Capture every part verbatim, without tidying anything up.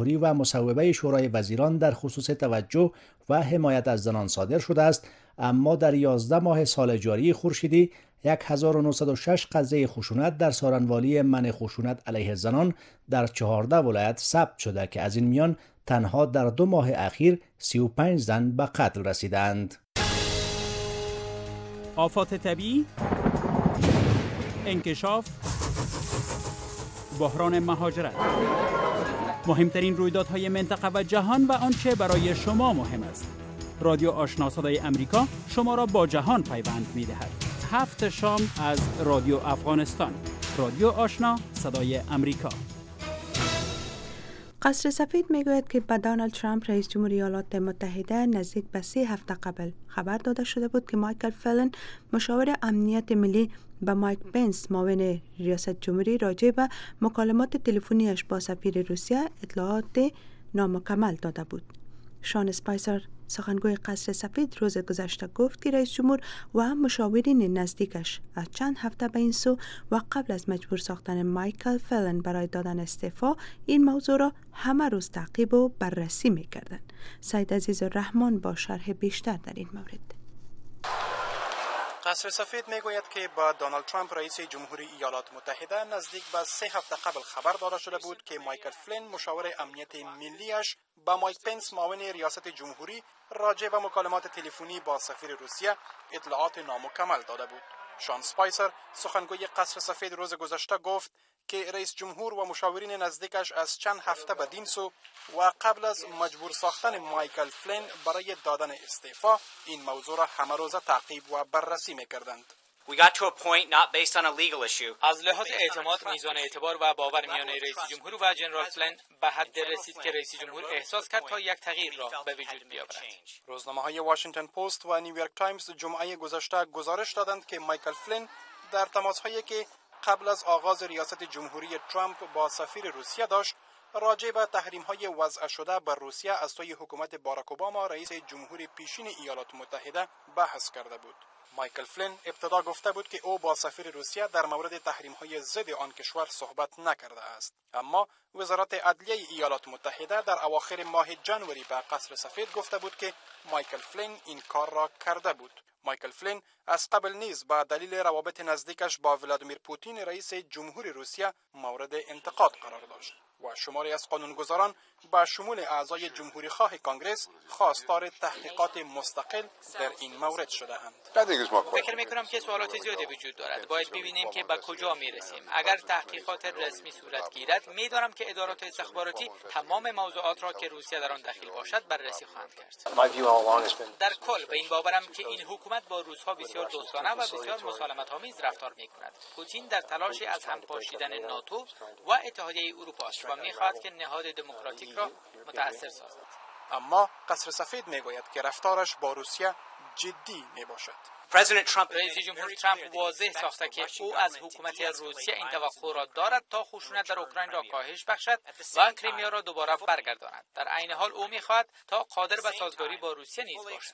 جمهوری و مصوبه شورای وزیران در خصوص توجه و حمایت از زنان صادر شده است، اما در یازده ماه سال جاری خورشیدی هزار و نهصد و شش قضیه خشونت در سارنوالی منع خشونت علیه زنان در چهارده ولایت ثبت شده که از این میان تنها در دو ماه اخیر سی و پنج زن به قتل رسیدند. آفات طبیعی، انکشاف، بحران مهاجرت، مهمترین رویدادهای منطقه و جهان و آنچه برای شما مهم است. رادیو آشنا صدای امریکا شما را با جهان پیوند می‌دهد. هفت شام از رادیو افغانستان. رادیو آشنا صدای امریکا. قصر سفید میگوید که به دونالد ترامپ رئیس جمهوری ایالات متحده نزدیک به سه هفته قبل خبر داده شده بود که مایکل فلن مشاور امنیت ملی به مایک پنس معاون ریاست جمهوری راجع به مکالمات تلفنیش با سفیر روسیه اطلاعات نامکمل داده بود. شان اسپایسر سخنگوی قصر سفید روز گذشته گفت که رئیس جمهور و مشاورین نزدیکش از چند هفته به این سو و قبل از مجبور ساختن مایکل فلن برای دادن استعفا این موضوع را همه روز تعقیب و بررسی می‌کردند. سید عزیز الرحمن با شرح بیشتر در این مورد. قصر سفید میگوید که با دونالد ترامپ رئیس جمهوری ایالات متحده نزدیک به سه هفته قبل خبر داده شده بود که مایکل فلن مشاور امنیت ملیش با مایک پنس معاون ریاست جمهوری راجع به مکالمات تلفنی با سفیر روسیه اطلاعات نامکمل داده بود. شان سپایسر سخنگوی قصر سفید روز گذشته گفت که رئیس جمهور و مشاورین نزدیکش از چند هفته بدین سو و قبل از مجبور ساختن مایکل فلن برای دادن استعفا این موضوع را همه روزه تعقیب و بررسی می‌کردند. We got to a point not based on a legal issue. از لحاظ اعتماد، میزان اعتبار و باور میان رئیس جمهور و جنرال فلن به حد رسید که رئیس جمهور احساس کرد تا یک تغییر را به وجود بیاورد. روزنامه‌های واشنگتن پست و نیویورک تایمز جمعه گذشته گزارش دادند که مایکل فلن در تماس‌هایی که قبل از آغاز ریاست جمهوری ترامپ با سفیر روسیه داشت راجع به تحریم‌های وضع شده بر روسیه از سوی حکومت باراک اوباما رئیس جمهوری پیشین ایالات متحده بحث کرده بود. مایکل فلن ابتدا گفته بود که او با سفیر روسیه در مورد تحریم‌های ضد آن کشور صحبت نکرده است، اما وزارت عدلیه ایالات متحده در اواخر ماه جنوری به قصر سفید گفته بود که مایکل فلن این کار را کرده بود. مایکل فلن از قبل نیز با دلیل روابط نزدیکش با ولادیمیر پوتین رئیس جمهوری روسیه مورد انتقاد قرار داشت و شماری از قانونگذاران با شمول اعضای جمهوری خواه کانگرس خواستار تحقیقات مستقل در این مورد شده‌اند. فکر می‌کنم که سوالات زیادی وجود دارد. باید ببینیم که به کجا می‌رسیم. اگر تحقیقات رسمی صورت گیرد، می‌دانم که ادارات استخباراتی تمام موضوعات را که روسیه در آن دخیل باشد بررسی خواهند کرد. در کل به این باورم که این حکومت با روس‌ها بسیار دوستانه و بسیار مسالمت‌آمیز رفتار می‌کند. پوتین در تلاش از هم پاشیدن ناتو و اتحادیه اروپا است و می‌خواهد که نهاد دموکراتیک را متأثر سازد. اما قصر سفید میگوید که رفتارش با روسیه جدی میباشد. رئیس جمهور ترامپ واضح ساخته که او از حکومت روسیه این توقع را دارد تا خشونت در اوکراین را کاهش بخشد و کریمیا را دوباره برگرداند. در عین حال او میخواهد تا قادر به سازگاری با روسیه نیز باشد.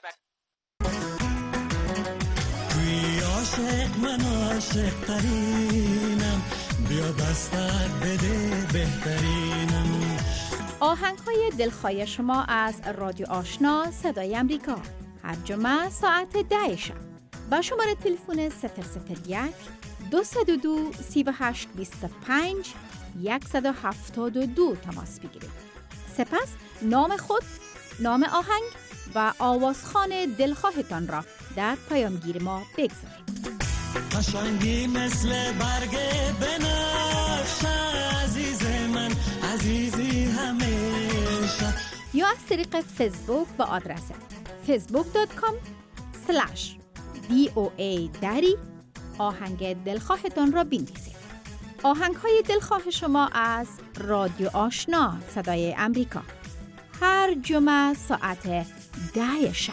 توی عاشق من عاشق ترینم، بیا دستت بده بهترینم. آهنگ‌های دلخواه شما از رادیو آشنا صدای امریکا هر جمعه ساعت ده شب با شماره تلفن صفر صفر یک دو صفر دو سه هشت دو پنج صفر هفت دو تماس بگیرید. سپس نام خود، نام آهنگ و آوازخوان دلخواهتان را در پیامگیر ما بگذارید. قشنگی مثل برگ بنفشه عزیز من، عزیزی همیشه. یا از طریق فیسبوک با آدرس فیسبوک دات کام اسلش دی او ای دری آهنگ دلخواهتان را بنویسید. آهنگ های دلخواه شما از رادیو آشنا صدای امریکا هر جمعه ساعت ده شب.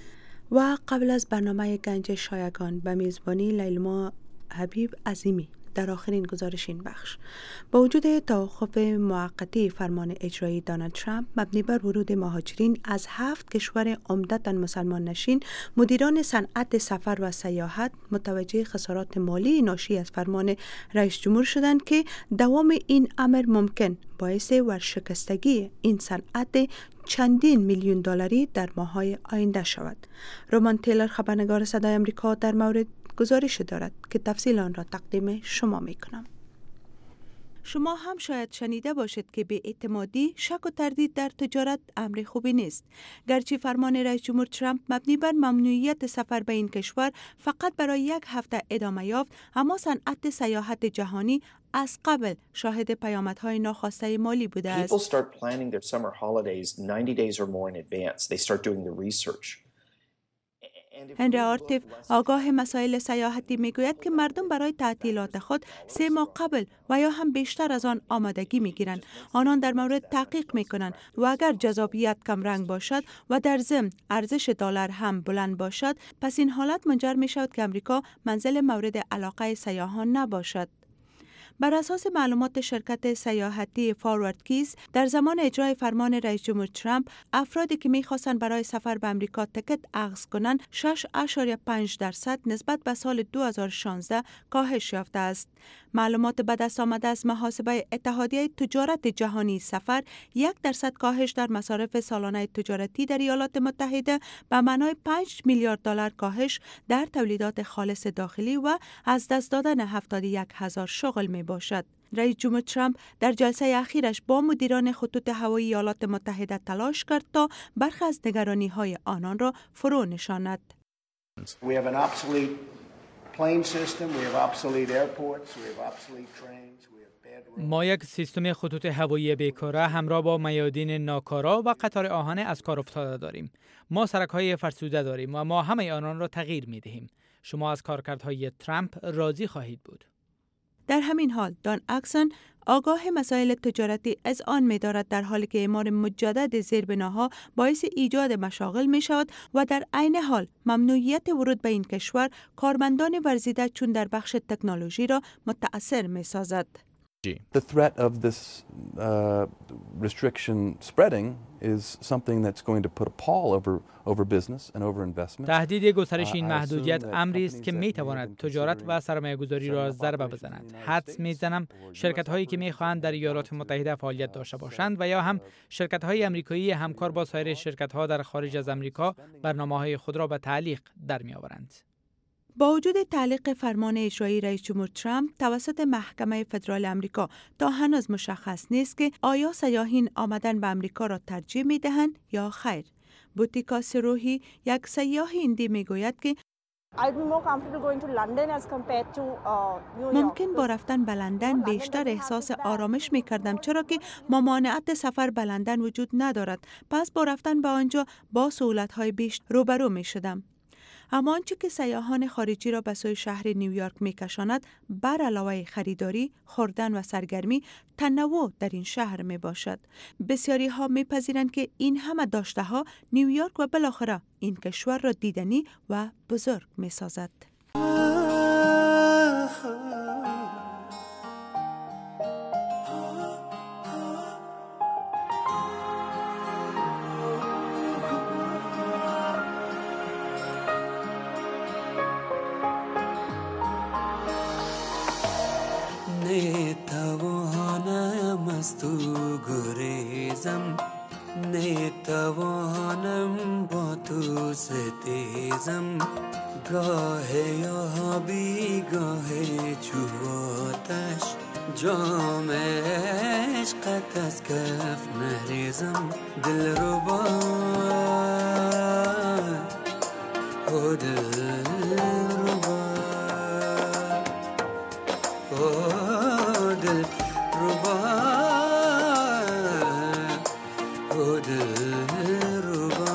و قبل از برنامه گنج شایگان به میزبانی لیلما حبیب عظیمی در آخرین گزارش این بخش. با وجود توقف موقتی فرمان اجرایی دونالد ترامپ مبنی بر ورود مهاجرین از هفت کشور عمدتاً مسلمان نشین، مدیران صنعت سفر و سیاحت متوجه خسارات مالی ناشی از فرمان رئیس جمهور شدند که دوام این امر ممکن باعث ورشکستگی این صنعت چندین میلیون دلاری در ماه‌های آینده شود. رومان تیلر خبرنگار صدای آمریکا در مورد گزارش دارد که تفصیل آن را تقدیم شما می‌کنم. شما هم شاید شنیده باشید که به اعتمادی، شک و تردید در تجارت امر خوبی نیست. گرچه فرمان رئیس جمهور ترامپ مبنی بر ممنوعیت سفر به این کشور فقط برای یک هفته ادامه یافت، اما صنعت سیاحت جهانی از قبل شاهد پیامدهای ناخواسته مالی بوده است. People start planning their summer holidays ninety days or more in advance. They start doing the research. هنری آرتیف آگاه مسائل سیاحتی میگوید که مردم برای تعطیلات خود سه ماه قبل و یا هم بیشتر از آن آمادگی میگیرند. آنان در مورد تحقیق میکنند و اگر جذابیت کم رنگ باشد و در ضمن ارزش دلار هم بلند باشد، پس این حالت منجر می شود که امریکا منزل مورد علاقه سیاحان نباشد. بر اساس معلومات شرکت سیاحتی فاروارد کیز، در زمان اجرای فرمان رئیس جمهور ترامپ، افرادی که می‌خواستند برای سفر به امریکا تکت اخذ کنند شش ممیز پنج درصد نسبت به سال دو هزار و شانزده کاهش یافته است. معلومات به دست آمده از محاسبه اتحادیه تجارت جهانی سفر، یک درصد کاهش در مصارف سالانه تجارتی در ایالات متحده به معنای پنج میلیارد دلار کاهش در تولیدات خالص داخلی و از دست دادن هفتاد و یک هزار شغل می باشد. رئیس جمهور ترامپ در جلسه اخیرش با مدیران خطوط هوایی ایالات متحده تلاش کرد تا برخی از نگرانی‌های آنان را فرو نشاند. We have an obsolete plane system, we have obsolete airports, we have obsolete trains, we have bad roads. ما یک سیستم خطوط هوایی بیکاره همراه با میادین ناکارا و قطار آهن از کار افتاده داریم. ما سرک‌های فرسوده داریم و ما همه آنان را تغییر می‌دهیم. شما از کارکردهای ترامپ راضی خواهید بود. در همین حال دان اکسون آگاه مسائل تجارتی از آن می دارد در حالی که اعمار مجدد زیربناها باعث ایجاد مشاغل می شود و در عین حال ممنوعیت ورود به این کشور کارمندان ورزیده چون در بخش تکنولوژی را متأثر می سازد. The threat of this uh, restriction spreading is something that's going to put a pall over over business and over investment. تهدید گسترش این محدودیت امری است که می تواند تجارت و سرمایه‌گذاری را ضربه بزند. حدس می‌زنم شرکت‌هایی که می‌خواهند در ایالات متحده فعالیت داشته باشند و یا هم شرکت‌های آمریکایی همکار با سایر شرکت‌ها در خارج از آمریکا برنامه‌های خود را به تعلیق در می‌آورند. با وجود تعلیق فرمان اجرایی رئیس جمهور ترامپ توسط محکمه فدرال آمریکا، تا هنوز مشخص نیست که آیا سیاحین آمدن به آمریکا را ترجیح می‌دهند یا خیر. بوتیکا سروهی، یک سیاح هندی میگوید که ممکن با رفتن به لندن بیشتر احساس آرامش می کردم، چرا که ممانعت سفر به لندن وجود ندارد. پس با رفتن به آنجا با سهولت‌های بیشتر روبرو می شدم. اما آنچه که سیاحان خارجی را به سوی شهر نیویورک می‌کشاند، بر علاوه خریداری، خوردن و سرگرمی، تنوع در این شهر می باشد. بسیاری ها می‌پذیرند که این همه داشته‌ها نیویورک و بالاخره این کشور را دیدنی و بزرگ می‌سازد. نتوانم از تو گریزم، نتوانم با تو ستیزم، گاه یا بیگاه چوباتش جام عشقت از کف نریزم. دل رو با او دل رو با او دل رو با او دل رو با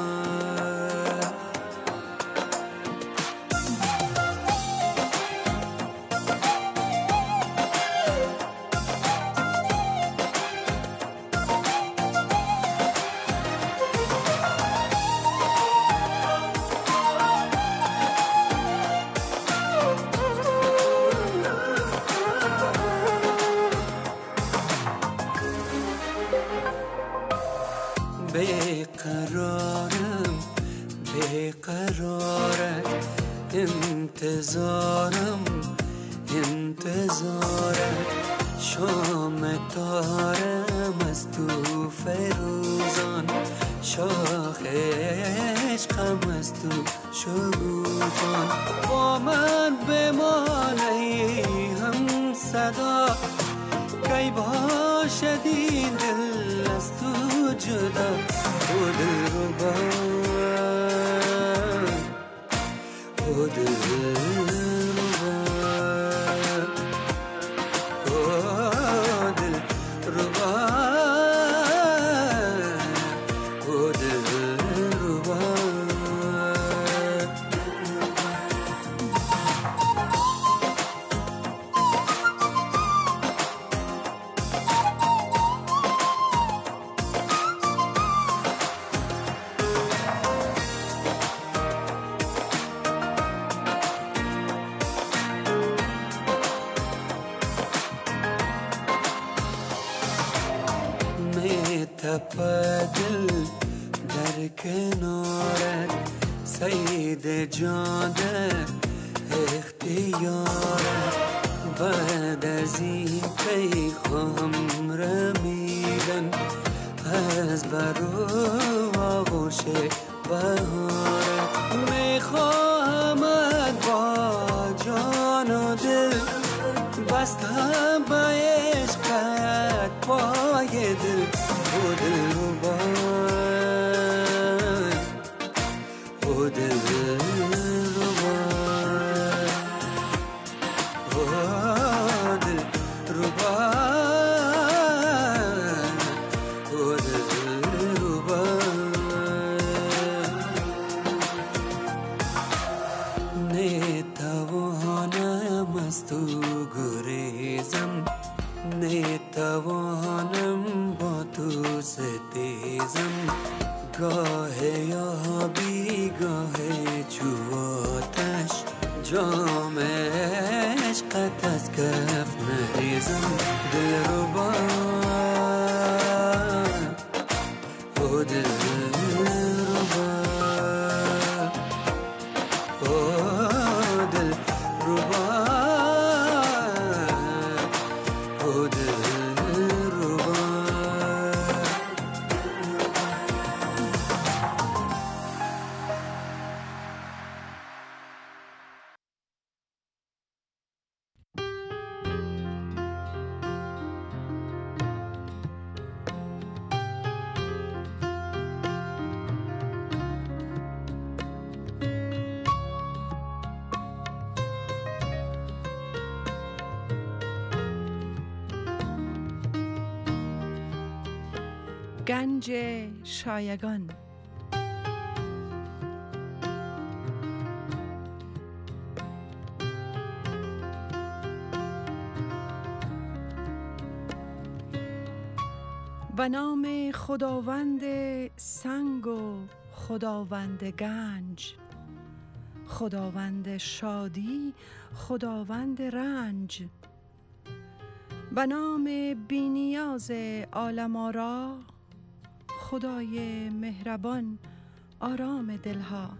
بیقرارم بیقرارت انتظارم انتظارت شام تارم از تو فروزان شاخ عشقم از تو شگوفان با من بمان ای هم صدا کی باشد این دل از تو جدا او دل رو با او دل رو با او دل رو با او دل رو با تپدل در کنارت سید جاده اختیارت بعد از این پی خواهم رمیدن از برو آغوش بهارت میخواهمت با جان و دل بستم با عشقت پای دل او دل رو با او دل رو با او دل رو با او دل رو با نتوانم از تو گریزم نتوانم با تو ستیزم گاه یا بیگاه چواتش جام عشقت از کف نریزم دل رو با او دل رو با او دل رو با او دل رو با گنج شایگان. به نام خداوند سنگ و خداوند گنج، خداوند شادی، خداوند رنج، به نام بی‌نیاز عالم آرا، خدای مهربان آرام دلها.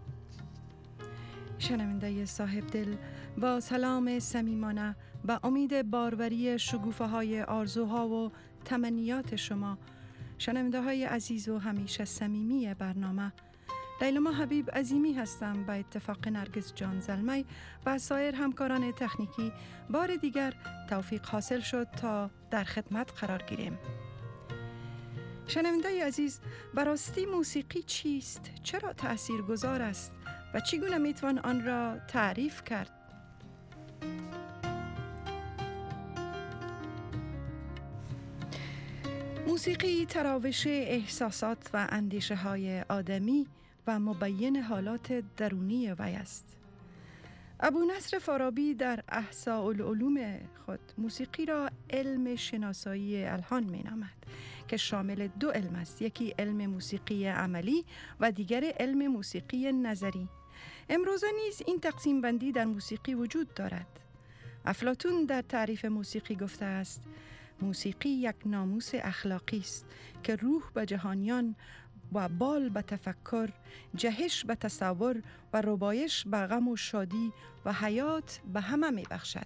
شنونده صاحب دل، با سلام صمیمانه و امید باروری شکوفه های آرزوها و تمنیات شما شنونده های عزیز و همیشه صمیمی برنامه، لیلما حبیب عظیمی هستم. به اتفاق نرگس جان زلمی و سایر همکاران تکنیکی بار دیگر توفیق حاصل شد تا در خدمت قرار گیریم. شنونده عزیز، براستی موسیقی چیست؟ چرا تأثیر گذار است؟ و چگونه میتوان آن را تعریف کرد؟ موسیقی تراوش احساسات و اندیشه های آدمی و مبین حالات درونی وی است. ابو نصر فارابی در احصاء العلوم خود موسیقی را علم شناسایی الحان می نامد که شامل دو علم است، یکی علم موسیقی عملی و دیگر علم موسیقی نظری. امروزه نیز این تقسیم بندی در موسیقی وجود دارد. افلاطون در تعریف موسیقی گفته است: موسیقی یک ناموس اخلاقی است که روح به جهانیان و بال به تفکر، جهش به تصور و ربایش به غم و شادی و حیات به همه می بخشد.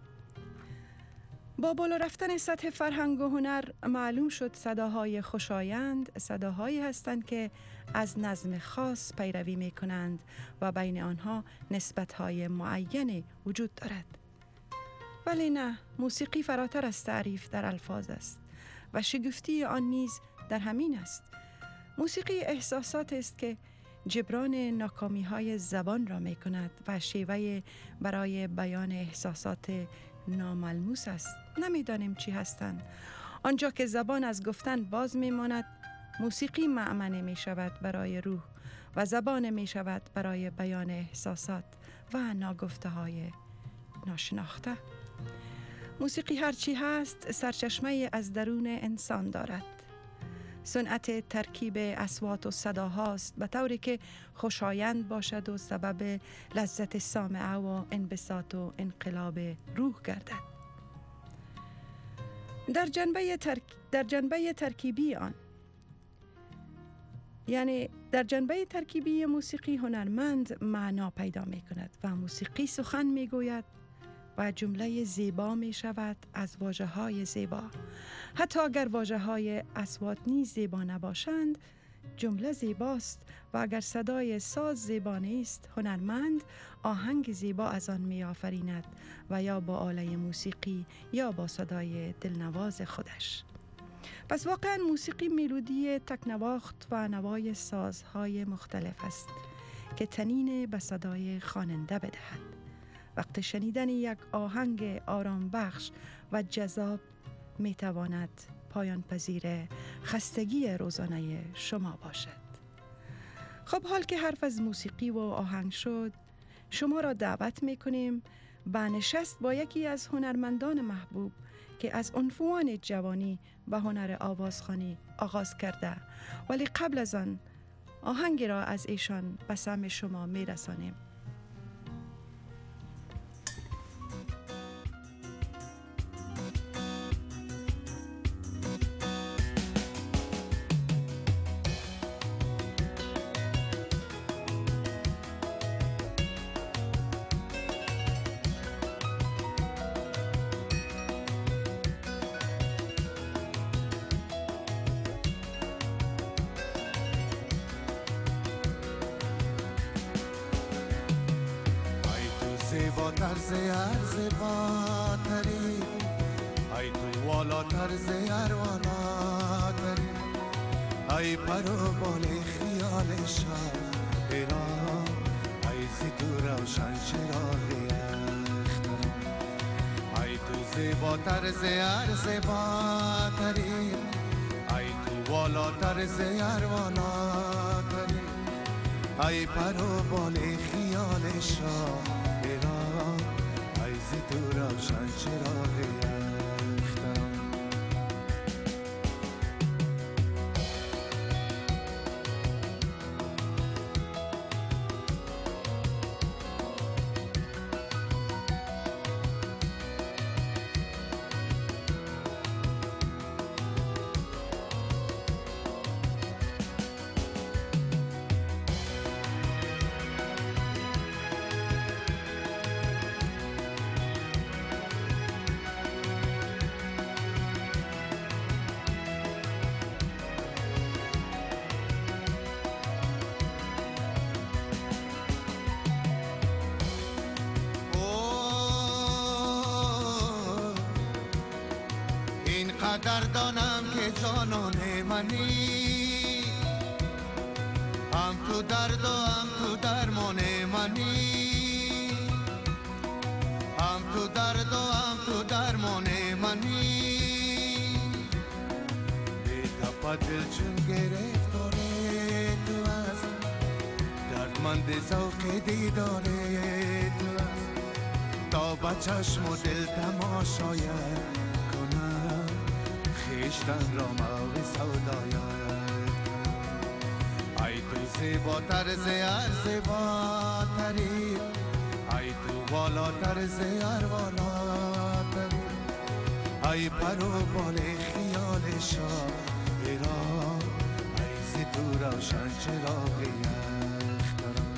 با بالا رفتن سطح فرهنگ و هنر معلوم شد صداهای خوشایند صداهایی هستند که از نظم خاص پیروی می کنند و بین آنها نسبت‌های معینی وجود دارد. ولی نه، موسیقی فراتر از تعریف در الفاظ است و شگفتی آن نیز در همین است. موسیقی احساسات است که جبران ناکامی های زبان را می کند و شیوه برای بیان احساسات ناملموس است. نمیدانیم چی هستند. آنجا که زبان از گفتن باز می ماند، موسیقی مأمنه می شود برای روح و زبان می شود برای بیان احساسات و ناگفته های ناشناخته. موسیقی هرچی هست سرچشمه از درون انسان دارد. صنعت ترکیب اصوات و صداهاست به طوری که خوشایند باشد و سبب لذت سامعه و انبساط و انقلاب روح گردد. در جنبه, ترک... در جنبه ترکیبی آن یعنی در جنبه ترکیبی موسیقی هنرمند معنا پیدا می کند و موسیقی سخن می گوید و جمله زیبا می شود از واژه های زیبا. حتی اگر واژه های اصوات نیز زیبا نباشند، جمله زیباست و اگر صدای ساز زیبا نیست، هنرمند آهنگ زیبا از آن می آفریند و یا با آله موسیقی یا با صدای دلنواز خودش. پس واقعا موسیقی ملودی تکنواخت و نوای سازهای مختلف است که طنین به صدای خواننده بدهد. وقت شنیدن یک آهنگ آرام بخش و جذاب می تواند پایان پذیر خستگی روزانه شما باشد. خب حال که حرف از موسیقی و آهنگ شد، شما را دعوت می کنیم به نشست با یکی از هنرمندان محبوب که از عنفوان جوانی به هنر آوازخوانی آغاز کرده، ولی قبل از آن آهنگی را از ایشان به سمع شما می رسانیم. طرز ارز باتری ای تو والا طرز ار والا تری ای پرو بال خیال شب ایران ای زی تو روشن چراغی اختر ای تو زیبا طرز ارز باتری ای تو والا طرز ار والا تری ای پرو بال خیال شب تو روشن چراغی اخترم قدر دانم که جانان منی، هم تو درد و هم تو درمان منی، هم تو درد و هم تو درمان منی. بی تپا دل چون گرفتاره تو از دردمند ذوق دیداره تو از تا با چشم و دل تماشاید خیشتن را موی سودایت. ای تو زیباتر زیار زیباتری، ای تو والاتر زیار والاتری، ای پرو بال خیال شاعران، ای زی تو روشن چراغ یخ دارم.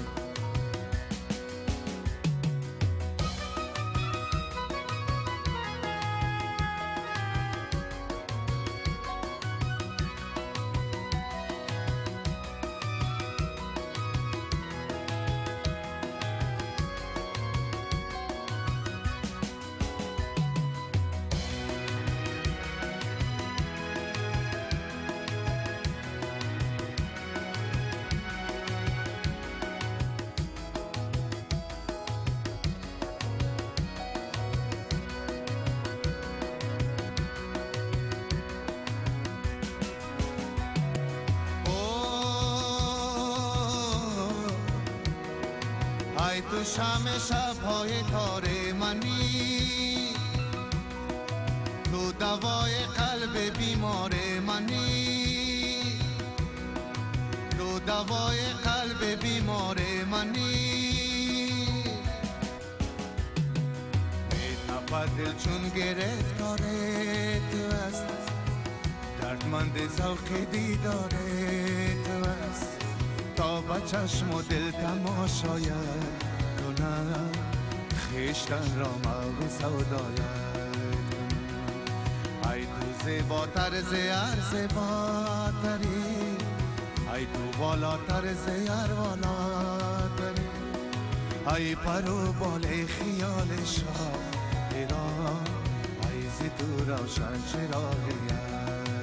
ای تو شم شب‌های تار منی، تو دوای قلب بیمار منی، تو دوای قلب بیمار منی. می‌تپد دل چون گرفتار تو است، دردمند ذوق دیدار تو است. تا با چشم و دل تماشایت کنم، خویشتن را موج سودایت کنم. ای تو زیباتر ز هر زیباتری، ای تو بالاتر ز هر بالاتری، ای پرو بال خیال شاعران، ای ز تو روشن چراغ یخ.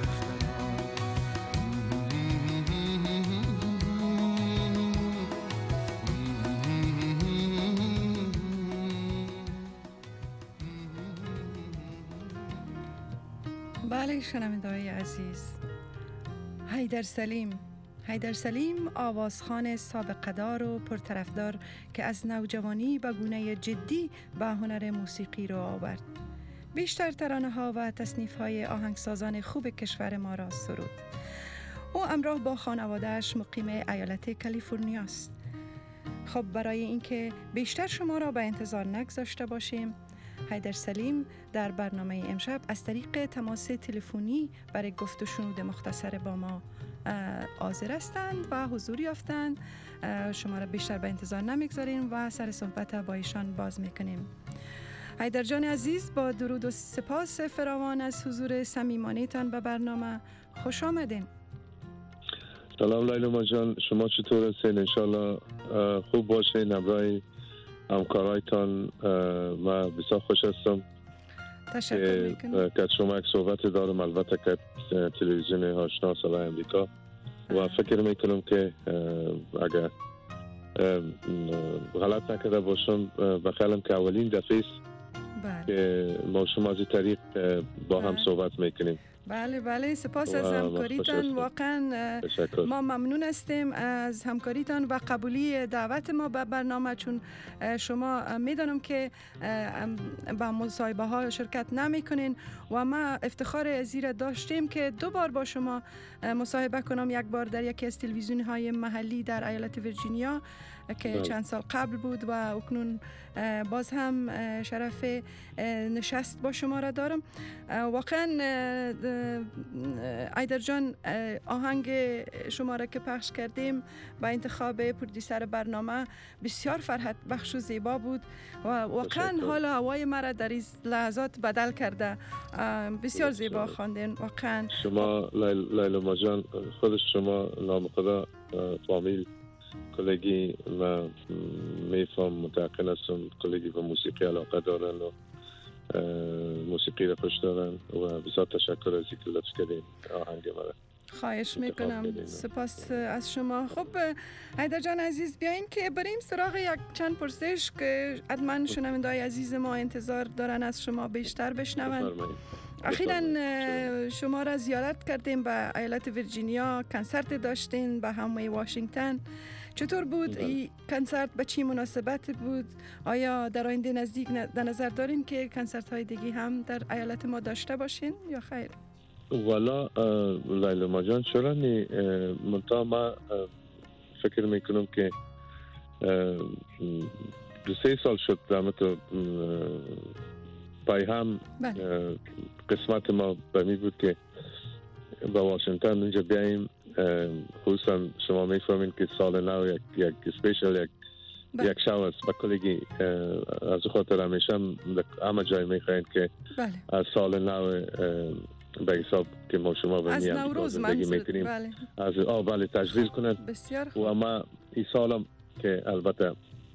بله شنونده‌های عزیز، حیدر سلیم حیدر سلیم آوازخوان سابقه دار و پرطرفدار که از نوجوانی به گونه جدی به هنر موسیقی رو آورد. بیشتر ترانه ها و تصنیف های آهنگسازان خوب کشور ما را سرود. او همراه با خانواده‌اش مقیم ایالت کالیفرنیا است. خب برای اینکه بیشتر شما را به انتظار نگذاشته باشیم، حیدر سلیم در برنامه امشب از طریق تماس تلفنی برای گفت و شنود مختصر با ما حاضر هستند و حضور یافتند. شما را بیشتر به انتظار نمیگذاریم و سر صحبت با ایشان باز میکنیم. حیدر جان عزیز، با درود و سپاس فراوان از حضور صمیمانه‌تان به برنامه، خوش آمدین. سلام لیلا جان، شما چطور هستین؟ انشالله خوب باشین. همراه همکارایتان و بسیار خوش هستم. تشکر میکنم که شما یک صحبت دارم، البته که تلویزیون آشنا صدای امریکا، و فکر میکنم که اگر غلط نکرده باشم بخیالم که اولین دفعه است که ما شما از این طریق با هم صحبت میکنیم. بله بله، سپاس از همکاریتان. واقعا ما ممنون هستیم از همکاریتان و قبولی دعوت ما به برنامه، چون شما میدانم که با مصاحبه ها شرکت نمی کنین و ما افتخار ازیر داشتیم که دو بار با شما مصاحبه کنم. یک بار در یکی از تلویزیون های محلی در ایالت ویرجینیا که چند سال قبل بود و اکنون باز هم شرف نشست با شما را دارم. واقعا حیدر جان، آهنگ شما را که پخش کردیم با انتخاب پرودیسر برنامه بسیار فرحت بخش و زیبا بود و واقعا حال هوای مرا در این لحظات بدل کرده. بسیار زیبا خواندین واقعا. شما لیلا ماجان، خودش شما نام خدا فامیل کلگی و میفهم متعقن هستم، کلگی و موسیقی علاقه دارن و موسیقی را خوش دارن و بسیار تشکر از اینکه لطف کردین آهنگ مرا. خواهش میکنم، سپاس از شما. خب حیدر جان عزیز، بیاین که بریم سراغ یک چند پرسش که حتما شنونده‌های عزیز ما انتظار دارن از شما بیشتر بشنون. اخیراً شما را زیارت کردیم به ایالت ویرجینیا، کنسرت داشتین به همه واشنگتن. چطور بود این کنسرت؟ به چی مناسبت بود؟ آیا در آینده نزدیک در نظر دارین که کنسرت های دیگه هم در ایالت ما داشته باشین یا خیر؟ والا لیلا ماجان، چرا نی؟ منطقه ما فکر میکنم که دو سه سال شد دامتو پای هم قسمت ما بمی بود که با واشنگتن اونجا بیاییم خصوصا شما میفهمین که سال نو یک یک اسپیشل یک بله. یک شو است با کلگی از خاطر همیشه همه جای میخواین که بله. از سال نو به حساب که ما شما و از می نوروز زندگی منظور میکنیم بله. از آه بله تجلیل کنند بسیار و خوب. اما این سالم که البته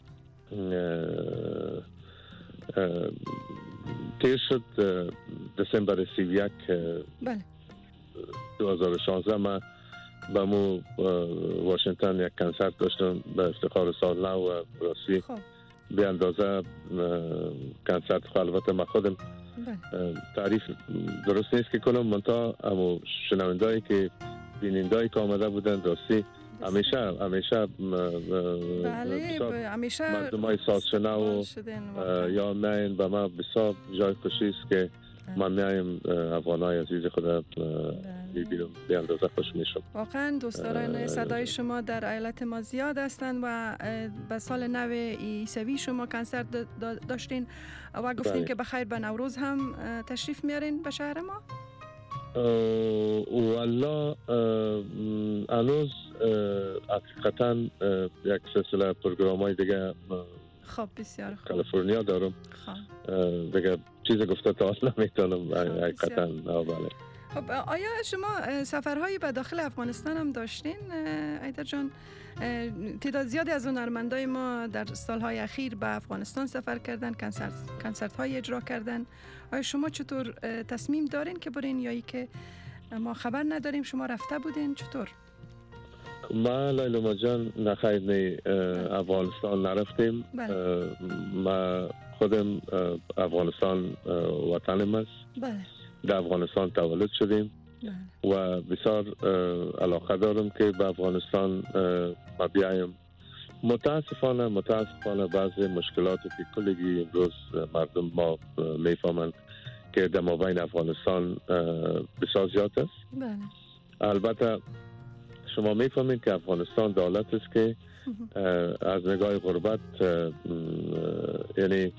تیر شد دسامبر سی و یک بله. دو هزار و شانزده ما با مو واشنگتن یک کنسرت داشتم به افتخار سال نو و راستی به اندازه کنسرت خو البته ما خودم تعریف درست نیست که کنم منتها اما شنوندهایی که بینندهایی که آمده بودن راستی همیشه همیشه بله همیشه مردمای سازشنو و یا میاین به ما بسیار جای خوشی است که ما میایم افغانای عزیز خدا میبینم به اندازه خوش میشم. واقعا دوستداران صدای شما در ایالت ما زیاد هستند و به سال نو عیسوی شما کنسرت داشتین و گفتین که بخیر به نوروز هم تشریف میارین به شهر ما؟ والله هنوز حقیقتا یک سلسله پروگرام های دیگه خب بسیار خوب کالیفرنیا دارم خب دیگه چیز گفته تا نمیتونم حقیقتا بله. خب آیا شما سفرهایی به داخل افغانستان هم داشتین ایدر جان؟ تعداد زیادی از هنرمندای ما در سالهای اخیر به افغانستان سفر کردن، کنسرت کنسرت های اجرا کردن. آیا شما چطور تصمیم دارین که برین یا ای که ما خبر نداریم شما رفته بودین چطور؟ ما لیلا جان نخیر نی افغانستان نرفتیم. ما خودم افغانستان وطنم است. بله. در افغانستان تولد شدیم و بسیار علاقه دارم که به افغانستان ما بیایم. متاسفانه متاسفانه بعضی مشکلاتی که کلگی امروز مردم ما میفهمند که در مابین افغانستان بسیار زیاد است. بله. البته شما میفهمید که افغانستان دولت است که از نگاه غربت یعنی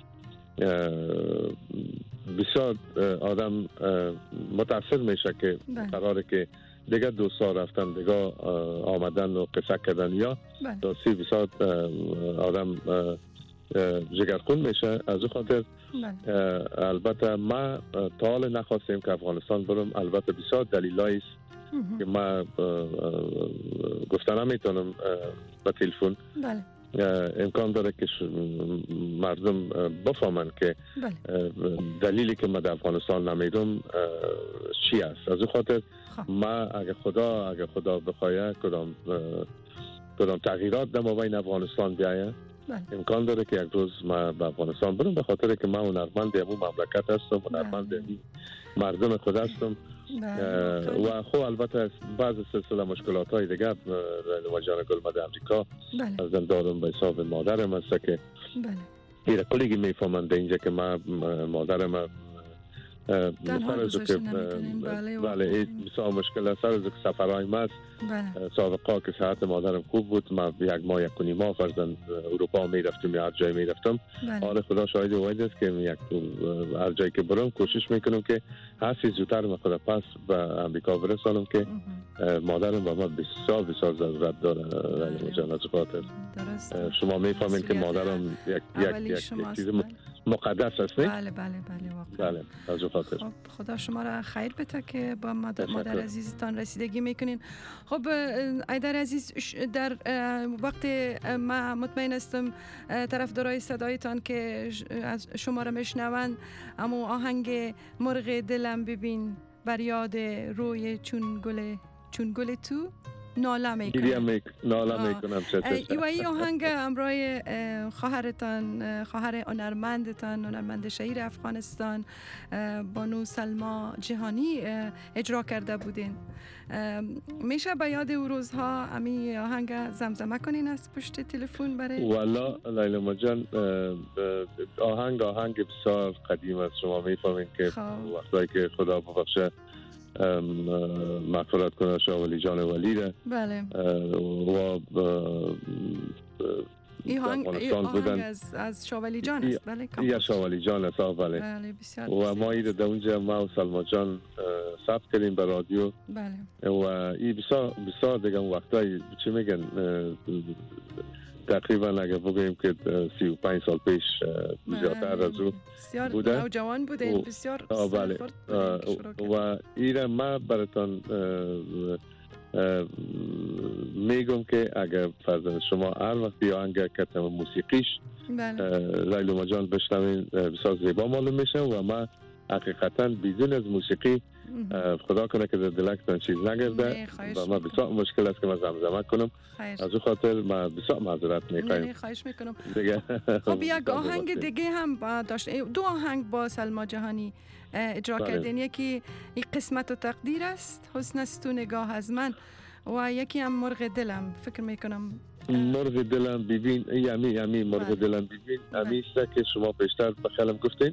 بسیار آدم متاثر میشه که قراره که دیگه دو سال رفتن دیگه آمدن و قصه کردن یا داستی بسیار آدم جگرخون میشه. از او خاطر البته ما تا حال نخواستیم که افغانستان برم. البته بسیار دلیلایی است که ما گفتن نمیتونم به تلفن. بله. امکان داره که مردم بفهمن که دلیلی که ما در افغانستان نمیرم چی است. از او خاطر ما اگه خدا اگه خدا بخواه کدام کدام تغییرات در مابین افغانستان بیایه امکان داره که یک روز ما به افغانستان برم، به خاطر که من هنرمند امون مملکت هستم، هنرمند مردم خود هستم و خب البته بعض سلسله مشکلات های دیگه وجان گلمد امریکا از دارم به حساب مادرم هست که ایره کلیگی میفهمند اینجا که ما مادرم تنها گذاشته نمیتونین. بله بله بسیار مشکل است. سر سفرهای ما سابقا که صحت مادرم خوب بود، ما یک ماه یک کنی ماه فرزند اروپا میرفتم یا هر جای میرفتم. حال خدا شاهد واحد است که یک هر جایی که برم کوشش میکنم که هرچی زودتر من خدا پس به امریکا برسانم که مادرم با ما بسیار بسیار ضرورت داره. از خاطر شما میفهمین که مادرم یک یک یک چیز مقدس است. بله بله بله واقعا. بله از خاطر. خب خدا شما را خیر بده که با مادر, مادر عزیزتان رسیدگی میکنین. خب ایدر عزیز در وقت ما مطمئن هستم طرفدارای صدایتان که از شما را میشنوند اما آهنگ مرغ دلم ببین بر یاد روی چون گل چون گل تو ناله میکنم ناله میکنم ای و ای آهنگ امرای خواهرتان خواهر هنرمندتان هنرمند شهیر افغانستان بانو سلما جهانی اجرا کرده بودین. میشه به یاد او روزها امی آهنگ زمزمه کنین از پشت تلفن برای؟ والا لیلا جان آهنگ آهنگ بسیار قدیم است. شما میفهمین که وقتی که خدا ببخشه مغفرت کنه شاه ولی جان ولی ده بله و این آهنگ افغانستان بودن. از از شاولی جان است. بله یا شاولی جان است. بله. بله بسیار. و ما این در اونجا ما و سلما جان ثبت کردیم به رادیو. بله. و این بسیار بسیار دیگه وقتایی چی میگن تقریبا اگه بگوییم که سی و پنج سال پیش زیادتر از او بسیار بوده. نوجوان بودین بسیار. بله. و این ما براتون میگم که اگر فرضاً شما هر وقت یا انگه کتم موسیقیش لیلا جان بشنوین بسیار زیبا معلوم میشه و ما حقیقتاً بیزون از موسیقی خدا کنه که در دلکتان چیز نگرده و ما بسیار مشکل است که من زمزمه کنم. از او خاطر ما بسیار معذرت میخوایم. خواهش میکنم. دیگه خب یک آهنگ دیگه هم داشت، دو آهنگ با سلما جهانی اجرا کردین. یکی این قسمت و تقدیر است، حسن است تو نگاه از من، و یکی هم مرغ دلم. فکر میکنم مرغ دلم ببین، یمی یمی مرغ دلم ببین همی است که شما بیشتر بخیالم گفتین.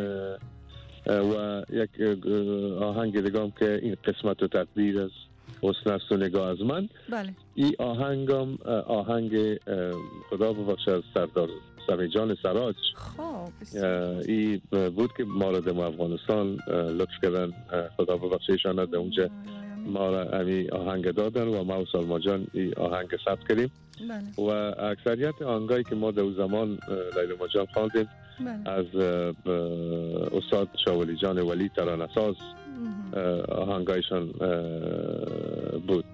و یک آهنگ دیگه هم که این قسمت و تقدیر است، حسن است و نگاه از من. بله. این آهنگم آهنگ خدا ببخشه از سردار سمی جان سراج. خب این بود که ما را در افغانستان لطف کردن، خدا ببخشیشان در اونجا ما را امی آهنگ دادن و ما و سلما جان این آهنگ ثبت کردیم. بله. و اکثریت آهنگایی که ما در اون زمان لیلا جان خواندیم بله. از استاد شاولی جان ولی ترانه‌ساز آهنگایشان بود.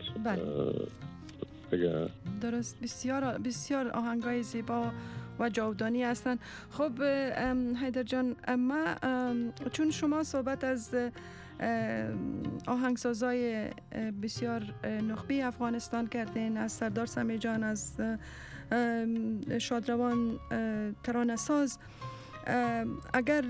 بله. درست. بسیار بسیار آهنگای زیبا و جاودانی هستند. خب حیدر جان، ما چون شما صحبت از آهنگسازای بسیار نخبه افغانستان کردین، از سردار سمی جان، از شادروان ترانه‌ساز، اگر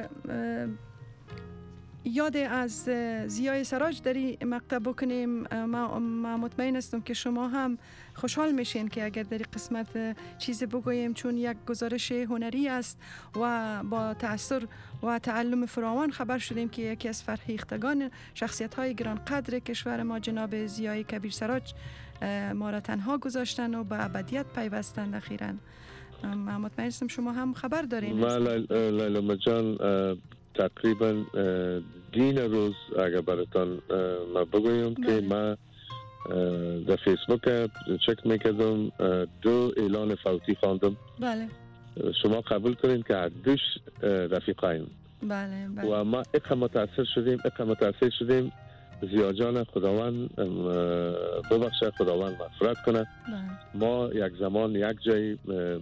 یاد از ضیای سراج در این مقطع بکنیم، ما, ما مطمئن هستم که شما هم خوشحال میشین که اگر در این قسمت چیزی بگوییم، چون یک گزارش هنری است و با تأثیر و تعلم فراوان خبر شدیم که یکی از فرهیختگان شخصیت های گران قدر کشور ما جناب ضیای کبیر سراج ما را تنها گذاشتن و به ابدیت پیوستند اخیراً. ما مطمئن هستم شما هم خبر دارین. ما لیلا جان تقریبا دین روز اگر براتان ما بگویم که ما در فیسبوک چک میکردم، دو اعلان فوتی خواندم. بله. شما قبول کنین که دوش رفیقایم. بله بله. و ما اقا متاثر شدیم اقا متاثر شدیم ضیا جان خداوند ببخشه، خداوند مغفرت کنه. بله. ما یک زمان یک جای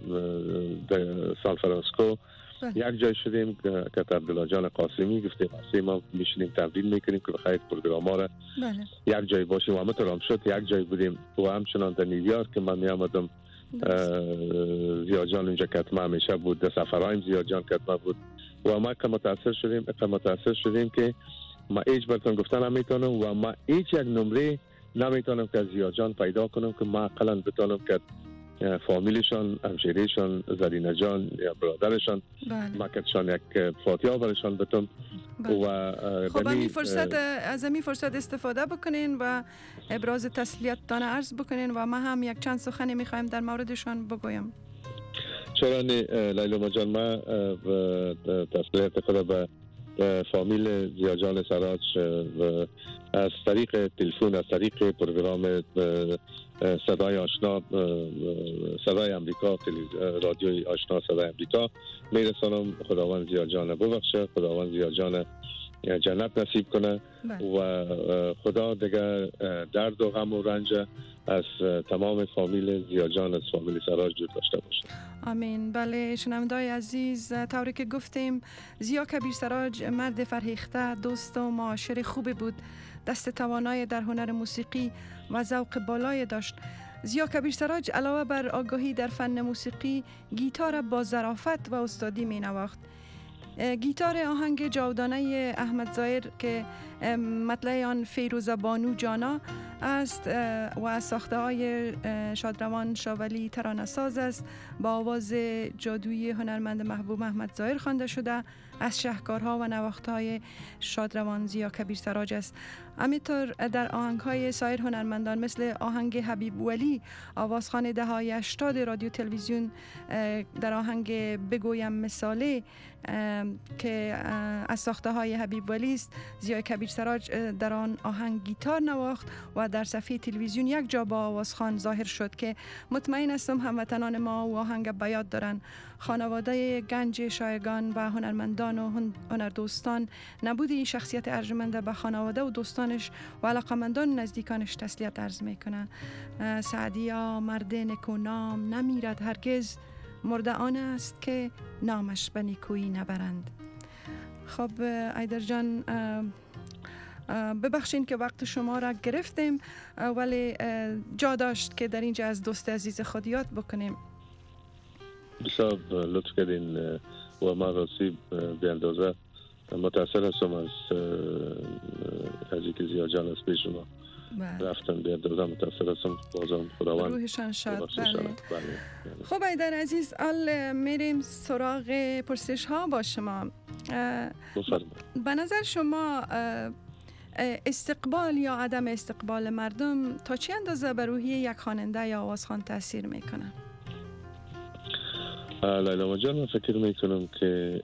در سان فرانسیسکو یک جای شدیم که عبدالله جان قاسمی گفتیم اصلی ما میشینیم تمرین میکنیم که بخیر پروگرام ها را بله. یک جای باشیم و همه هم شد یک جای بودیم. و همچنان در نیویورک که من میامدم ضیا جان اونجا کتمه همیشه بود، در سفرایم ضیا جان کتمه بود و ما که متاثر شدیم اقا متاثر شدیم که ما ایچ براتون گفتن نمیتونم و ما ایچ یک نمره نمیتونم که ضیا جان پیدا کنم که ما اقلا بتونم که فامیلشان، همشیریشان، زرینه جان یا برادرشان مکتشان یک فاتحه برشان بتم. و خب امی فرصت از امی فرصت استفاده بکنین و ابراز تسلیتتان عرض بکنین و ما هم یک چند سخنی میخوایم در موردشان بگویم. چرا نه لیلا جان، ما تسلیت خود به فامیل ضیا جان سراج و از طریق تلفن، از طریق پروگرام صدای آشنا، صدای امریکا، رادیوی آشنا صدای امریکا میرسانم. خداوند ضیا جان ببخشه، خداوند ضیا جان جنت نصیب کنه و خدا دیگه درد و غم و رنج از تمام فامیل ضیا جان، از فامیل سراج دور داشته باشه. آمین. بله شنوندای عزیز، طوری که گفتیم ضیا کبیر سراج مرد فرهیخته، دوست و معاشر خوبی بود، دست توانای در هنر موسیقی و ذوق بالای داشت. ضیا کبیر سراج علاوه بر آگاهی در فن موسیقی، گیتار با ظرافت و استادی می نواخت. گیتار آهنگ جاودانه احمد ظاهر که مطلع آن فیروزه بانو جانا است و از ساخته های شادروان شاولی ترانه‌ساز است، با آواز جادویی هنرمند محبوب احمد ظاهر خوانده شده. از شهکارها و نواختهای شادروان زیا کبیر سراج است. همینطور در آهنگ‌های سایر هنرمندان مثل آهنگ حبیب ولی آوازخوان دهه‌های هشتاد رادیو تلویزیون در آهنگ بگویم مثاله که از ساخته های حبیب ولی است، زیا کبیر سراج در آن آهنگ گیتار نواخت و در صفحه تلویزیون یک جا با آوازخوان ظاهر شد که مطمئن هستم هموطنان ما و آهنگ به یاد دارن. خانواده گنج شایگان و هنرمندان و هنردوستان نبود این شخصیت ارجمنده به خانواده و دوستانش و علاقمندان و نزدیکانش تسلیت عرض میکنه. سعدیا مرد نکونام نمیرد هرگز، مرده آن است که نامش به نیکویی نبرند. خب ایدر جان، ببخشین که وقت شما را گرفتیم، ولی جا داشت که در اینجا از دوست عزیز خود یاد بکنیم. بسیار لطف کردین و من راستی به اندازه متأثر هستم از از اینکه زیا جان از پیش شما رفتن. به اندازه متأثر هستم. بازم خداوند روحشان شاد. بله. بله. خب ایدر عزیز، ال میریم سراغ پرسش ها با شما. به نظر شما استقبال یا عدم استقبال مردم تا چه اندازه بر روحیه یک خواننده یا آوازخوان تاثیر میکنه؟ لیلا جان، من فکر میکنم که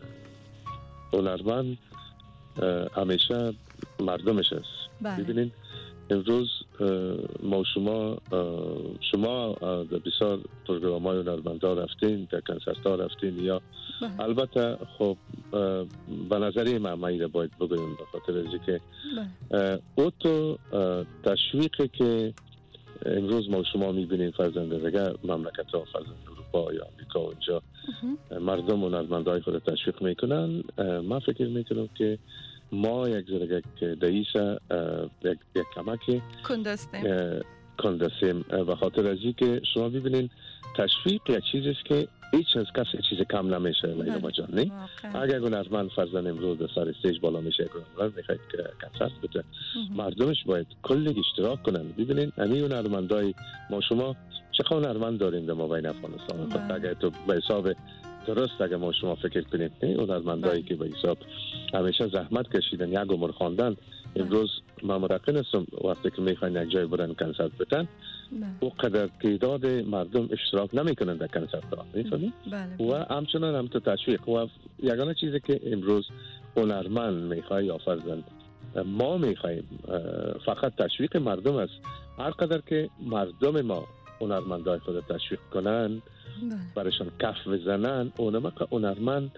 هنرمند همیشه مردمش است. ببینید امروز ما شما شما در بسیار پروگرام های هنرمندا رفتین، در کنسرت ها رفتین، یا بله. البته خب به نظری من مایده باید بگویم به خاطر از که او تو تشویقی که امروز ما شما میبینیم فرزند دیگه مملکت ها، فرزند اروپا یا امریکا و اینجا مردم هنرمندای خود تشویق میکنن، من فکر میکنم که ما یک زرگه که دهیسه یک, یک کمک کندستیم به خاطر ازی که شما ببینین تشویق یک چیزیست که هیچ از کسی چیز کم نمیشه. لیلا جان، نه؟ اگر هنرمند فرزن امروز در سر استیج بالا میشه، هنرمند میخواید که کنسرت بده، مردمش باید کلی اشتراک کنن. ببینین همین هنرمندای ما شما چه هنرمند داریم در ما بین افغانستان. خب اگر تو به حساب درست اگر ما شما فکر کنید هنرمندایی که به حساب همیشه زحمت کشیدن، یک عمر خواندن، امروز ما متقن هستم وقتی که میخواین یک جای برن کنسرت بدن او قدر تعداد مردم اشتراک نمیکنن در کنسرت ها، میفهمید؟ و همچنان هم تو تشویق و یگانه چیزی که امروز هنرمند میخواد یا فرزند ما میخوایم فقط تشویق مردم است. هر قدر که مردم ما هنرمندای خود تشویق کنن، برایشان کف بزنن، اونما که هنرمند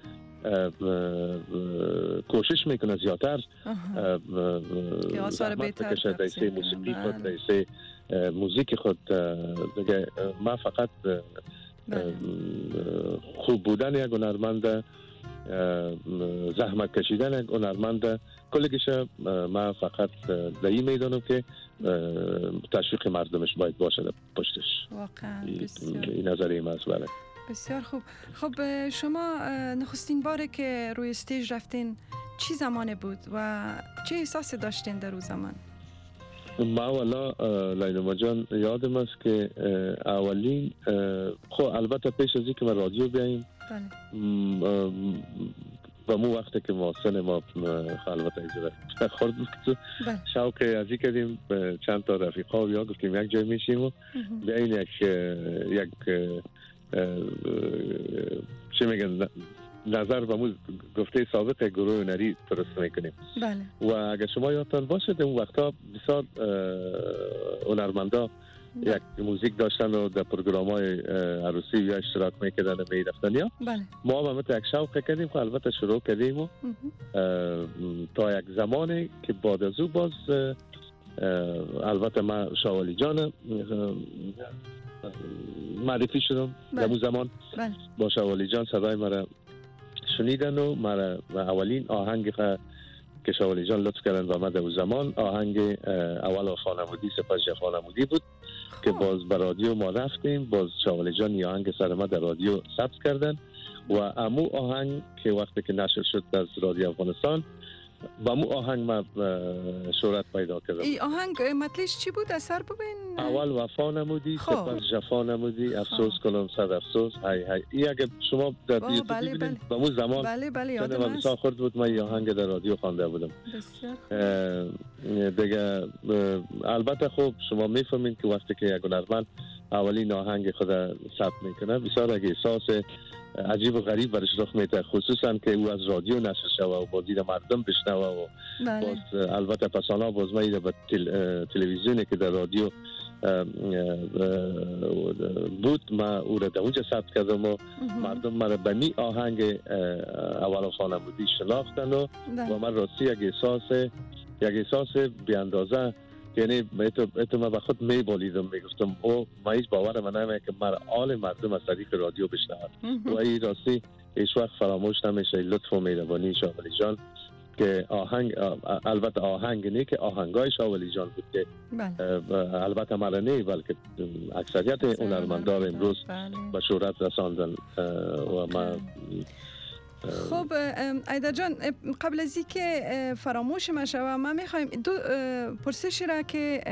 کوشش میکنه زیادتر زحمت بکشه دیسه موسیقی خود، دیسه موزیک خود دیگه. ما فقط خوب بودن یک هنرمند، زحمت کشیدن یک هنرمند، کلگیش ما فقط دایی میدانم که تشویق مردمش باید باشه پشتش. واقعا این نظری من است. بله بسیار خوب. خب شما نخستین باره که روی استیج رفتین چی زمانه بود و چه احساسی داشتین در اون زمان؟ ما والا لیلا جان یادم است که اولین خب البته پیش از اینکه ما رادیو بیاییم و مو وقتی که ما سن ما البته اجازه خورد بود شوق ازی کردیم چند تا رفیقا و یا گفتیم یک جای میشیم و بیاییم یک یک چه میگن نظر به مو گفته سابق گروه هنری درست میکنیم. بله. و اگر شما یادتان باشه اون وقتا بسیار هنرمندا یک موزیک داشتن و در پروگرام‌های عروسی یا اشتراک میکردن و میرفتن یا بله. ما هم مثل یک شوق کردیم که البته شروع کردیم و تا یک زمانی که بعد از او باز البته من شاولی جان معرفی شدم در اون زمان. بله. با شاولی جان صدای مرا شنیدن و مرا اولین آهنگ که شاولی جان لطف کردن و من در اون زمان آهنگ اول خانمودی سپس خانمودی بود که باز به رادیو ما رفتیم، باز شاولی جان یه آهنگ سر ما در رادیو ثبت کردن و امو آهنگ که وقتی که نشر شد از رادیو افغانستان با مو آهنگ ما شهرت پیدا کردم. ای آهنگ مطلبش چی بود؟ اثر ببین. اول وفا نمودی، سپس جفا نمودی، افسوس کنم صد افسوس، های های. ای اگه شما در یوتیوب بله ببینید بله. با مو زمان بله بله یادم هست. بسیار خورد بود من این آهنگ در رادیو خوانده بودم. بسیار دیگه البته خوب شما میفهمید که وقتی که یک هنرمند اولین آهنگ خود ثبت میکنه بسیار اگه احساس عجیب و غریب برش رخ میده، خصوصا که او از رادیو نشر شوه و با دید مردم بشنوه و بله. باز البته پسانا باز میده به تل، تلویزیونی که در رادیو بود ما او را در اونجا ثبت کردم و مردم مرا به می آهنگ اول خانمودی شناختن و, و من راستی یک احساس یک احساس بی اندازه، یعنی اتو ما به خود میبالیدم میگفتم او ما هیچ باور من نمیه که مرا آل مردم از طریق رادیو بشنوند و این راستی هیچ وقت فراموش نمیشه لطف و مهربانی شاولی جان که آهنگ البته آهنگ نه که آهنگای شاولی جان بود که البته مرا نه بلکه اکثریت هنرمندان امروز به شهرت رساندن و ما خب ایدا جان قبل از اینکه فراموش مشه ما میخوایم دو پرسشی را که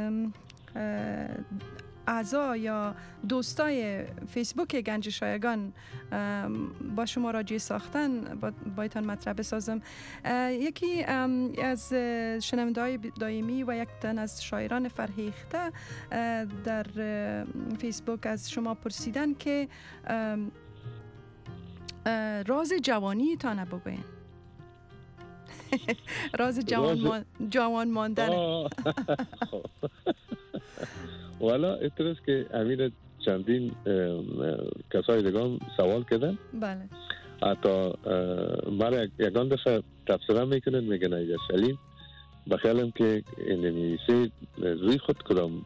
اعضا یا دوستای فیسبوک گنج شایگان با شما راجع ساختن بایتان مطرح بسازم. یکی از شنونده‌های دائمی و یک تن از شاعران فرهیخته در فیسبوک از شما پرسیدن که راز جوانی تانه بگوین. راز جوان ما... جوان ماندن. والا اترس که امیر چندین کسای دیگه سوال کردن. بله. حتی مرا یکان دفعه تفسیرم میکنن میگن ایجا سلیم بخیالم که این نمیسی روی خود کدام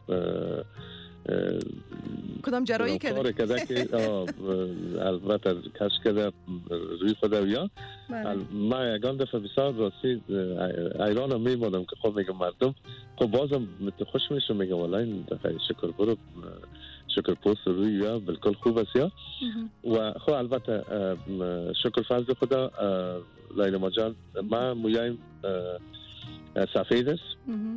کدام جرایی کرده کده که البته کش کده روی خود یا ما یکان دفعه بسیار راستی ایران میمادم که خب میگم مردم خب بازم خوش میشه میگم والا این دفعه شکر برو شکر پوست روی یا بلکل خوب است یا و خب البته شکر فضل خدا لیلا جان ما مویایم سفید است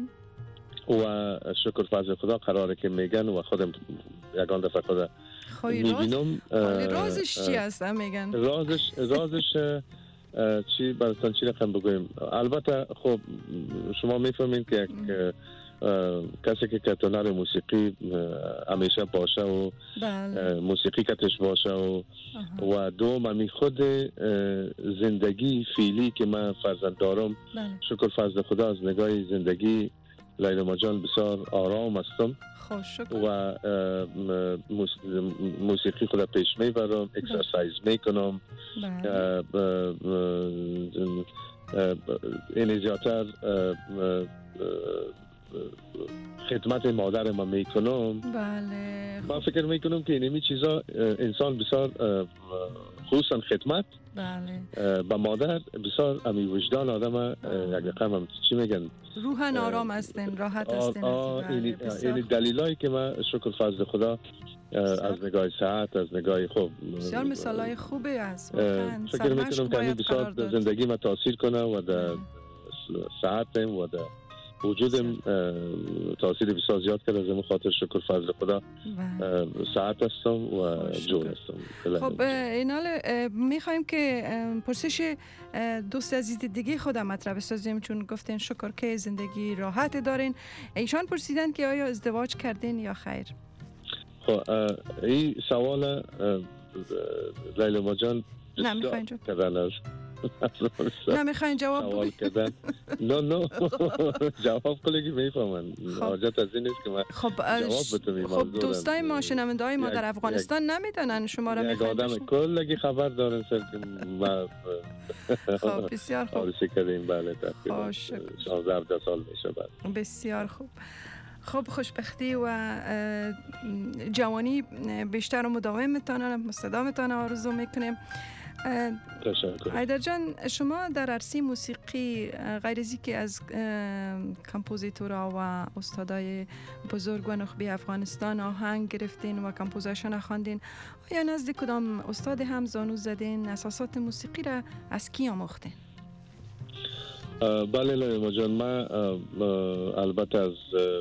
و شکر فضل خدا قراره که میگن و خودم یکان دفعه خدا میبینم. رازش چی هست میگن؟ رازش رازش چی براتون چی رقم بگویم. البته خب شما میفهمین که کسی که کتونر موسیقی همیشه باشه و موسیقی کتش باشه و و دو من خود زندگی فعلی که من فرزند دارم شکر فضل خدا از نگاه زندگی لیلا جان بسیار آرام هستم و موسیقی خدا پیش میبرم، اکسرسایز میکنم، این زیادتر خدمت مادر ما میکنم. بله. من فکر میکنم که اینمی چیزا انسان بسیار خصوصا خدمت بله با مادر بسیار امی وجدان آدم یک رقم هم چی میگن روحن آرام هستن، راحت هستن. این دلیلایی که من شکر فضل خدا از نگاه صحت از نگاه خوب بسیار مثالای خوبی است. فکر میکنم که این بسیار زندگی ما تاثیر کنه و در صحتم و در وجودم تاثیر بسیار زیاد کرده. از این خاطر شکر فضل خدا ساعت هستم و جور هستم. خب اینال میخوایم که پرسش دوست عزیز دیگه خودم مطرح بسازیم چون گفتین شکر که زندگی راحت دارین. ایشان پرسیدن که آیا ازدواج کردین یا خیر؟ خب این سوال لیلا جان نمیخواین جواب کردن نمیخواین جواب کردن نه نه جواب کلگی میفهمن حاجت از این نیست که من خب جواب بتونیم. خب دوستای ما شنونده‌های ما در افغانستان نمیدونن شما را میخواین آدم کلگی خبر دارن سر که ما خب بسیار خوب آرزو کردیم. بله تقریبا شانزده سال میشه. بعد بسیار خوب. خب خوشبختی و جوانی بیشتر و مداومتان مستدامتان آرزو میکنیم. حیدر جان شما در عرصه موسیقی غیر از اینکه از کمپوزیتورها و استادای بزرگ و نخبه افغانستان آهنگ گرفتین و کمپوزیشن خواندین، آیا نزد کدام استاد هم زانو زدین؟ اساسات موسیقی را از کی آموختین؟ بله لیلا جان، من البته از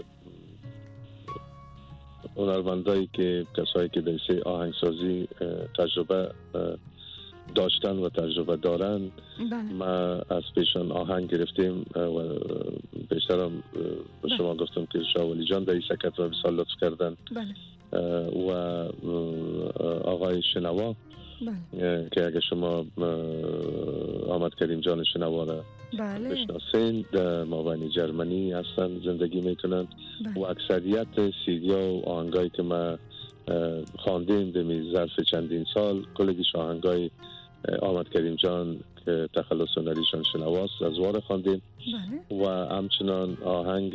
هنرمندایی که کسایی که در سه آهنگسازی تجربه داشتن و تجربه دارن، ما از پیشان آهنگ گرفتیم و بیشترم به شما گفتم که شاه ولی جان در این سکت و بسیار لطف کردن و آقای شنوا که اگه شما آمد کریم جان شنوا را بشناسین، در مابین جرمنی هستن، زندگی میکنن و اکثریت سیدیا و آهنگایی که ما خواندیم در ظرف چندین سال کلگیش آهنگای آمد کریم جان که تخلص هنریشان شنواست از وار خواندیم و همچنان آهنگ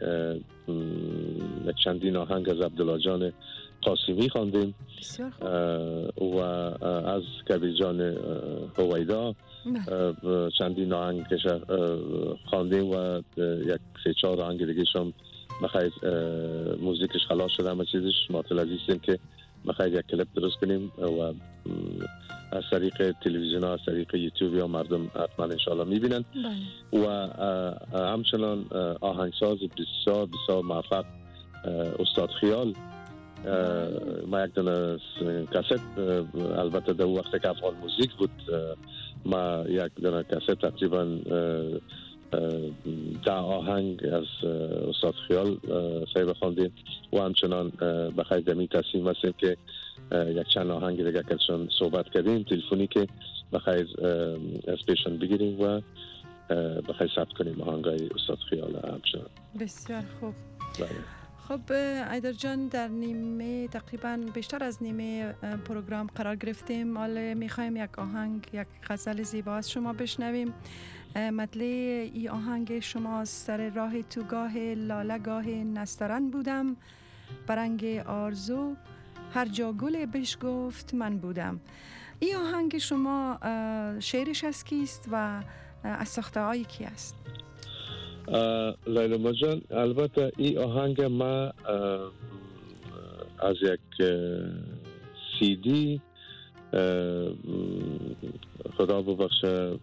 چندین آهنگ از عبدالله جان قاسمی خواندیم و از کبیر جان هویدا چندین آهنگ خواندیم و یک سه چهار آهنگ دیگه شم بخیر موزیکش خلاص شده، همه چیزش معطل عزیزیم که بخیر یک کلیپ درست کنیم و از طریق تلویزیون ها، از طریق یوتیوب یا مردم حتما انشاءالله میبینن و همچنان آهنگساز بسیار بسیار موفق استاد خیال. ما یک دونه کست، البته در وقت که افغان موزیک بود، ما یک دونه کست تقریبا ده آهنگ از استاد خیال صاحب خواندیم و همچنان بخیر دمی تصمیم هستیم که یک چند آهنگ دیگه کلشان صحبت کردیم تلفنی که بخیر از پیشان بگیریم و بخیر ثبت کنیم آهنگای استاد خیال همچنان. بسیار خوب. خب ایدر جان، در نیمه تقریبا بیشتر از نیمه پروگرام قرار گرفتیم. حالا میخوایم یک آهنگ، یک غزل زیبا از شما بشنویم. مطلع ای آهنگ شما سر راه تو گاه لاله گاه نسترن بودم، برنگ آرزو هر جا گل بش گفت من بودم. ای آهنگ شما شعرش از کیست و از ساخته هایی کی است؟ لیلا جان، البته ای آهنگ ما از یک سی دی خدا ببخشه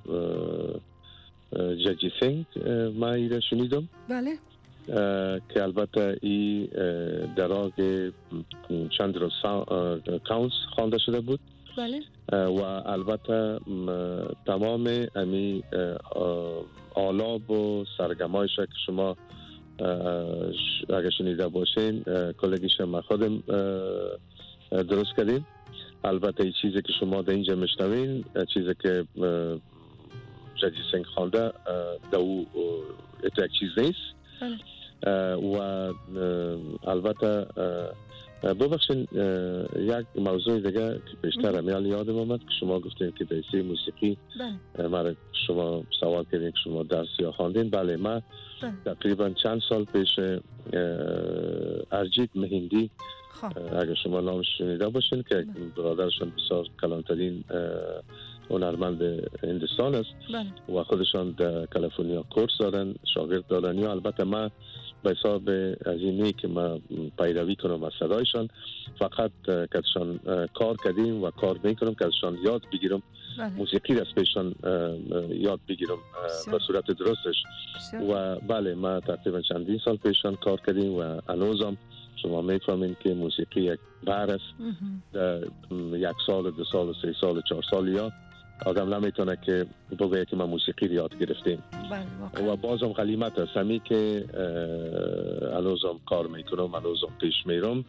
جاجی سینگ ما ای را شنیدم. بله. که البته ای دراغ چند روز کاونس خوانده شده بود. بله. و البته تمام امی آلاب و سرگمایش که شما اگه شنیده باشین کلگیش ما خودم درست کردیم. البته این چیزی که شما در اینجا میشنوین، چیزی که جاجی سینگ خوانده دو یک چیز نیست. و البته ببخشین یک موضوع دیگه که بیشتر امیال یادم آمد که شما گفتین که دیسی موسیقی مرا شما سوال کردین که شما درس یا خواندین. بله، ما تقریبا چند سال پیش ارجیت مهندی اگر شما نامش شنیده باشین که برادرشان بسیار کلانترین هنرمند هندوستان است و خودشان در کالیفرنیا کورس دارن، شاگرد دارن. یا البته ما به حساب از اینی که ما پیروی کنم از صدایشان، فقط کهشان کار کردیم و کار میکنم که ازشان یاد بگیرم، موسیقی از پیشان یاد بگیرم به صورت درستش. و بله، ما تقریبا چندین سال پیشان کار کردیم و هنوزم شما میفهمین که موسیقی یک بحر است. یک سال، دو سال، سه سال، چهار سال یا آدم نمیتونه که بگه که ما موسیقی یاد گرفتیم. و بازم غلیمت است همی که هنوزم کار میکنم، هنوزم پیش میرم.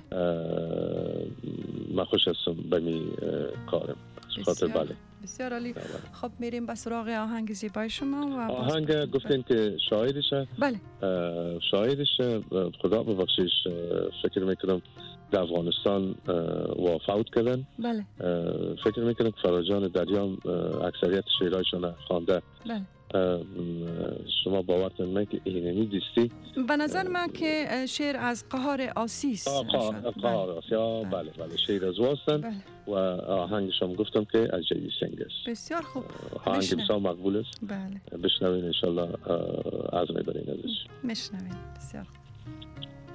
من خوش هستم به می کارم. خاطر بله. بسیار عالی. خب میریم به سراغ آهنگ زیبای شما. و آهنگ گفتین که شاعرشه. بله. شاعرشه خدا ببخشیش، فکر میکنم در افغانستان وفات کردن. بله. فکر میکنم که فراجان دریام اکثریت شعرهایشان خوانده. بله. شما باورتون من که اینمی دیستی به نظر من که شعر از قهار آسیس. قهار آسیس، بله بله، شعر از واستن. بله. و آهنگش هم گفتم که از جایی سنگ است. بسیار خوب. آهنگ بسیار مقبول است. بله. بشنوین انشالله از میبرین ازش. میشنوین. بسیار خوب.